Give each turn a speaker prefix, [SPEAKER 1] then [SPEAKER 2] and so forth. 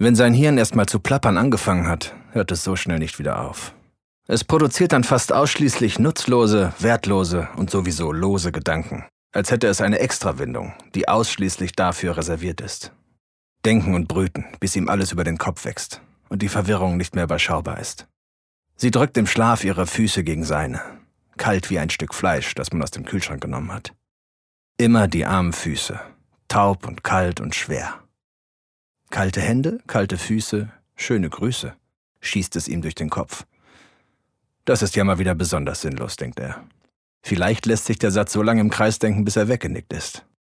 [SPEAKER 1] Wenn sein Hirn erstmal zu plappern angefangen hat, hört es so schnell nicht wieder auf. Es produziert dann fast ausschließlich nutzlose, wertlose und sowieso lose Gedanken, als hätte es eine Extrawindung, die ausschließlich dafür reserviert ist. Denken und brüten, bis ihm alles über den Kopf wächst und die Verwirrung nicht mehr überschaubar ist. Sie drückt im Schlaf ihre Füße gegen seine, kalt wie ein Stück Fleisch, das man aus dem Kühlschrank genommen hat. Immer die armen Füße, taub und kalt und schwer. Kalte Hände, kalte Füße, schöne Grüße, schießt es ihm durch den Kopf. Das ist ja mal wieder besonders sinnlos, denkt er. Vielleicht lässt sich der Satz so lange im Kreis denken, bis er weggenickt ist.